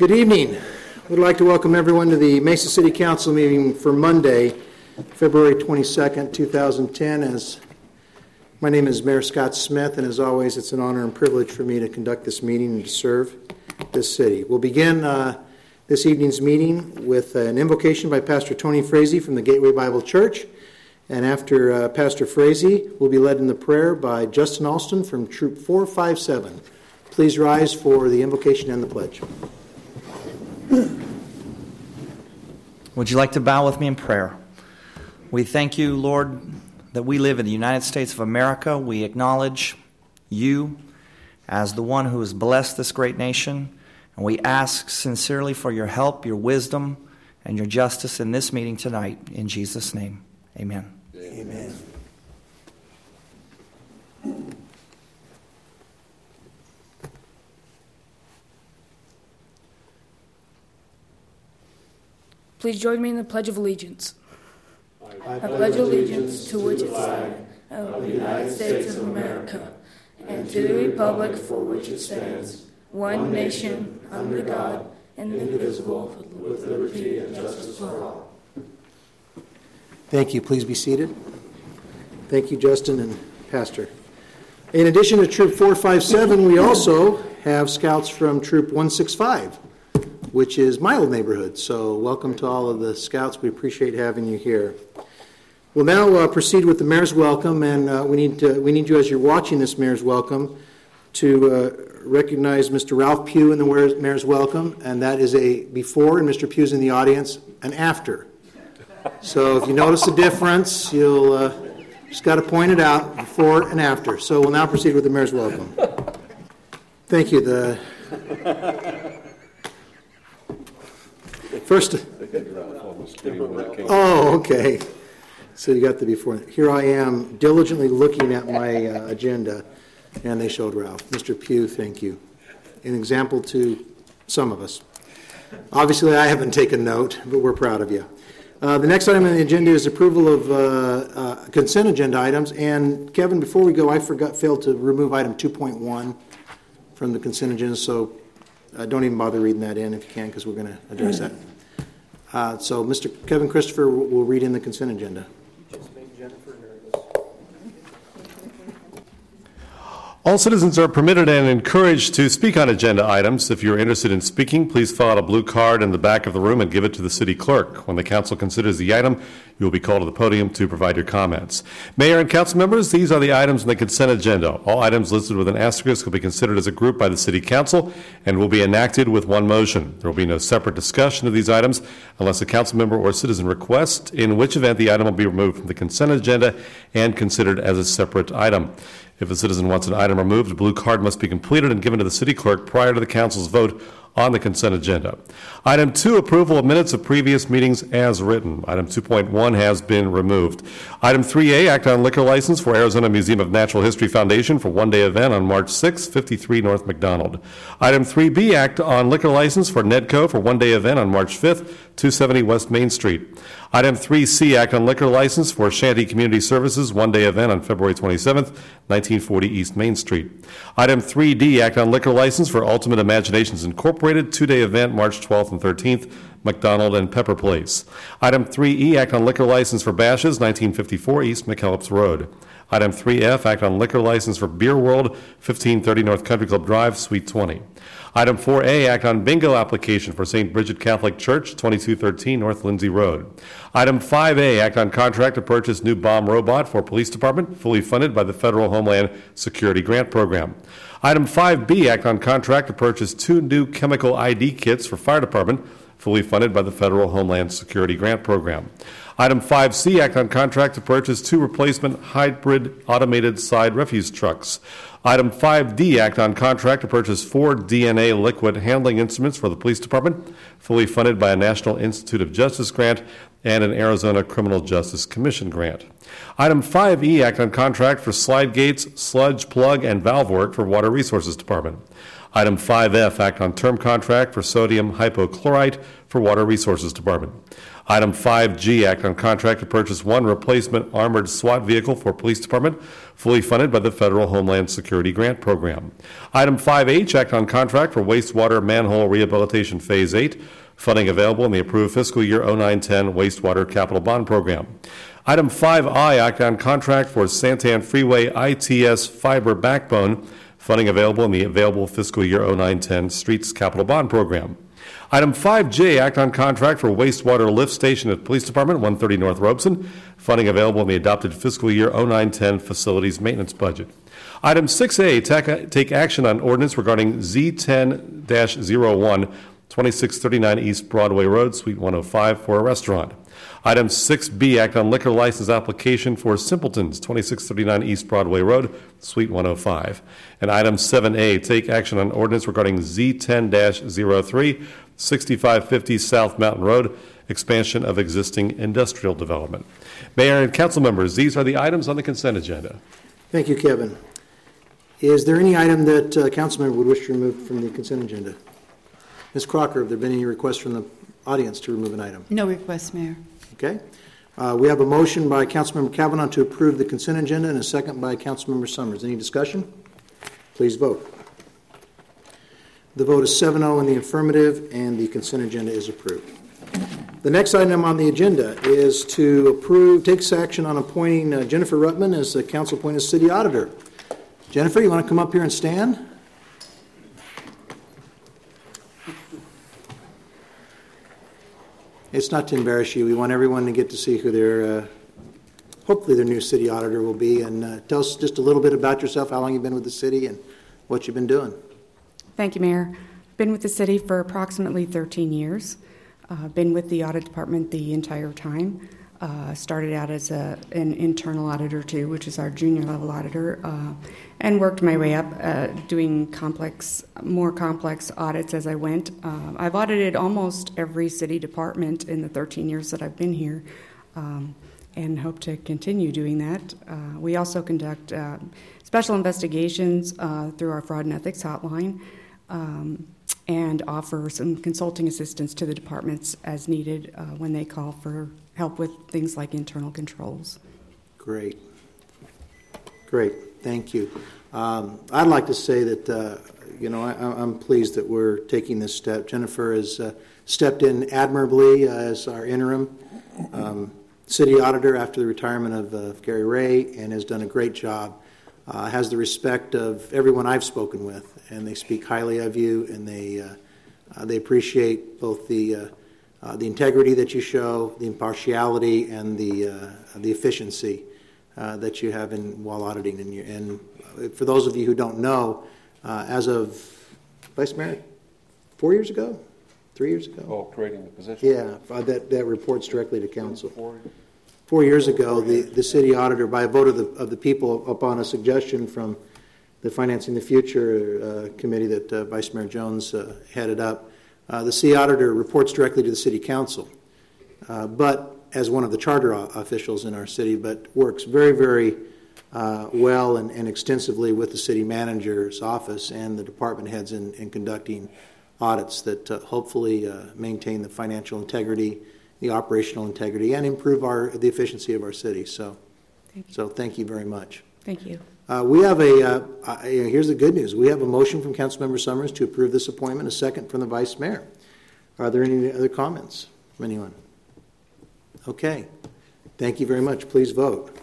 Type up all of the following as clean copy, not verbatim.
Good evening. We'd like to welcome everyone to the Mesa City Council meeting for Monday, February 22nd, 2010. My name is Mayor Scott Smith, and as always, it's an honor and privilege for me to conduct this meeting and to serve this city. We'll begin this evening's meeting with an invocation by Pastor Tony Frazee from the Gateway Bible Church. And after Pastor Frazee, we'll be led in the prayer by Justin Alston from Troop 457. Please rise for the invocation and the pledge. Would you like to bow with me in prayer? We thank you, Lord, that we live in the United States of America. We acknowledge you as the one who has blessed this great nation. And we ask sincerely for your help, your wisdom, and your justice in this meeting tonight. In Jesus' name, amen. Amen. Please join me in the Pledge of Allegiance. I pledge allegiance to which flag of the United States of America and to the republic for which it stands, one nation, under God, indivisible, with liberty and justice for all. Thank you. Please be seated. Thank you, Justin and Pastor. In addition to Troop 457, we also have scouts from Troop 165, which is my old neighborhood. So welcome to all of the scouts. We appreciate having you here. We'll now proceed with the Mayor's Welcome, and we need you, as you're watching this Mayor's Welcome, to recognize Mr. Ralph Pugh in the Mayor's Welcome, and that is a before, and Mr. Pugh's in the audience, an after. So if you notice the difference, you'll just got to point it out, before and after. So we'll now proceed with the Mayor's Welcome. Thank you. First. Oh, okay. So you got the before. Here I am diligently looking at my agenda, and they showed Ralph. Mr. Pugh, thank you. An example to some of us. Obviously, I haven't taken note, but we're proud of you. The next item on the agenda is approval of consent agenda items. And Kevin, before we go, I failed to remove item 2.1 from the consent agenda, so don't even bother reading that in if you can, because we're going to address that. So Mr. Kevin Christopher will read in the consent agenda. All citizens are permitted and encouraged to speak on agenda items. If you're interested in speaking, please fill out a blue card in the back of the room and give it to the city clerk. When the council considers the item, you will be called to the podium to provide your comments. Mayor and council members, these are the items in the consent agenda. All items listed with an asterisk will be considered as a group by the city council and will be enacted with one motion. There will be no separate discussion of these items unless a council member or citizen requests, in which event the item will be removed from the consent agenda and considered as a separate item. If a citizen wants an item removed, a blue card must be completed and given to the city clerk prior to the council's vote on the consent agenda. Item 2, approval of minutes of previous meetings as written. Item 2.1 has been removed. Item 3A, act on liquor license for Arizona Museum of Natural History Foundation for one-day event on March 6, 53 North McDonald. Item 3B, act on liquor license for Nedco for one-day event on March 5th, 270 West Main Street. Item 3C, act on liquor license for Shanty Community Services one-day event on February 27th, 1940 East Main Street. Item 3D, act on liquor license for Ultimate Imaginations Incorporated, two-day event March 12th and 13th, McDonald and Pepper Place. Item 3E, act on liquor license for Bash's, 1954 East McKellips Road. Item 3F, act on liquor license for Beer World, 1530 North Country Club Drive, Suite 20. Item 4A, act on bingo application for St. Bridget Catholic Church, 2213 North Lindsay Road. Item 5A, act on contract to purchase new bomb robot for Police Department, fully funded by the Federal Homeland Security Grant Program. Item 5B, act on contract to purchase 2 new chemical ID kits for Fire Department, fully funded by the Federal Homeland Security Grant Program. Item 5C, act on contract to purchase 2 replacement hybrid automated side refuse trucks. Item 5D, act on contract to purchase 4 DNA liquid handling instruments for the Police Department, fully funded by a National Institute of Justice grant and an Arizona Criminal Justice Commission grant. Item 5E, act on contract for slide gates, sludge plug, and valve work for Water Resources Department. Item 5F, act on term contract for sodium hypochlorite for Water Resources Department. Item 5G, act on contract to purchase one replacement armored SWAT vehicle for Police Department, fully funded by the Federal Homeland Security Grant Program. Item 5H, act on contract for wastewater manhole rehabilitation Phase 8, funding available in the approved fiscal year 0910 wastewater capital bond program. Item 5I, act on contract for Santan Freeway ITS fiber backbone, funding available in the available fiscal year 0910 streets capital bond program. Item 5J, act on contract for wastewater lift station at Police Department, 130 North Robeson, funding available in the adopted fiscal year 0910 facilities maintenance budget. Item 6A, take action on ordinance regarding Z10-01, 2639 East Broadway Road, Suite 105, for a restaurant. Item 6B, act on liquor license application for Simpletons, 2639 East Broadway Road, Suite 105. And item 7A, take action on ordinance regarding Z10-03, 6550 South Mountain Road, expansion of existing industrial development. Mayor and council members, these are the items on the consent agenda. Thank you, Kevin. Is there any item that a council member would wish to remove from the consent agenda? Ms. Crocker, have there been any requests from the audience to remove an item? No request, Mayor. Okay. We have a motion by Councilmember Kavanaugh to approve the consent agenda and a second by Councilmember Summers. Any discussion? Please vote. The vote is 7-0 in the affirmative, and the consent agenda is approved. The next item on the agenda is to take action on appointing Jennifer Ruttman as the council-appointed city auditor. Jennifer, you want to come up here and stand? It's not to embarrass you. We want everyone to get to see who their, hopefully their new city auditor will be. And tell us just a little bit about yourself, how long you've been with the city, and what you've been doing. Thank you, Mayor. I've been with the city for approximately 13 years. Been with the audit department the entire time. Started out as an internal auditor, too, which is our junior level auditor, and worked my way up doing more complex audits as I went. I've audited almost every city department in the 13 years that I've been here, and hope to continue doing that. We also conduct special investigations through our fraud and ethics hotline, and offer some consulting assistance to the departments as needed when they call for help with things like internal controls. Great. Thank you. I'd like to say that, I'm pleased that we're taking this step. Jennifer has stepped in admirably as our interim city auditor after the retirement of Gary Ray, and has done a great job. Has the respect of everyone I've spoken with, and they speak highly of you, and they appreciate both the integrity that you show, the impartiality, and the efficiency that you have while auditing. And for those of you who don't know, as of Vice Mayor, 4 years ago, 3 years ago. Oh, creating the position. Yeah, that reports directly to council. 4 years ago, the city auditor, by a vote of the people upon a suggestion from the Financing the Future committee that Vice Mayor Jones headed up, the city auditor reports directly to the city council, but as one of the charter officials in our city, but works very, very well and extensively with the city manager's office and the department heads in conducting audits that hopefully maintain the financial integrity, the operational integrity, and improve the efficiency of our city. So thank you very much. Thank you. We have here's the good news. We have a motion from Councilmember Summers to approve this appointment, a second from the Vice Mayor. Are there any other comments from anyone? Okay. Thank you very much. Please vote.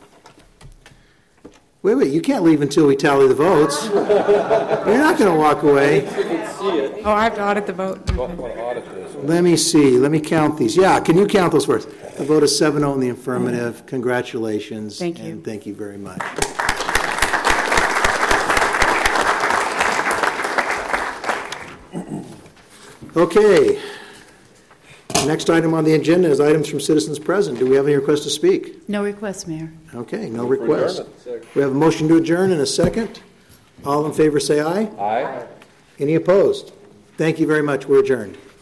Wait, you can't leave until we tally the votes. You're not going to walk away. Oh, I have to audit the vote. Let me see. Let me count these. Yeah, can you count those first? The vote is 7-0 in the affirmative. Congratulations. Thank you. And thank you very much. Okay. Next item on the agenda is items from citizens present. Do we have any requests to speak? No request, Mayor. Okay, no requests. We have a motion to adjourn and a second. All in favor say aye. Aye. Any opposed? Thank you very much. We're adjourned.